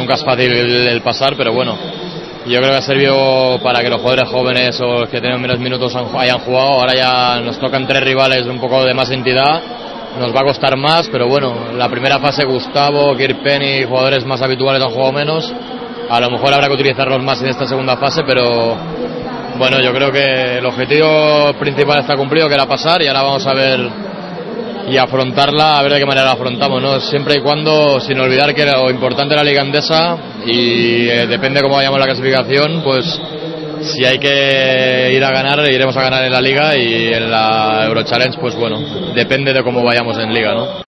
nunca es fácil el pasar, pero bueno, yo creo que ha servido para que los jugadores jóvenes o los que tienen menos minutos hayan jugado. Ahora ya nos tocan 3 rivales de un poco de más entidad, nos va a costar más, pero bueno, la primera fase Gustavo, Kirkpenny, jugadores más habituales han jugado menos, a lo mejor habrá que utilizarlos más en esta segunda fase, pero bueno, yo creo que el objetivo principal está cumplido, que era pasar, y ahora vamos a ver y afrontarla, a ver de qué manera la afrontamos, ¿no? Siempre y cuando, sin olvidar que lo importante de la Liga Endesa, y depende cómo vayamos la clasificación, pues si hay que ir a ganar, iremos a ganar en la Liga, y en la Eurochallenge, pues bueno, depende de cómo vayamos en Liga, ¿no?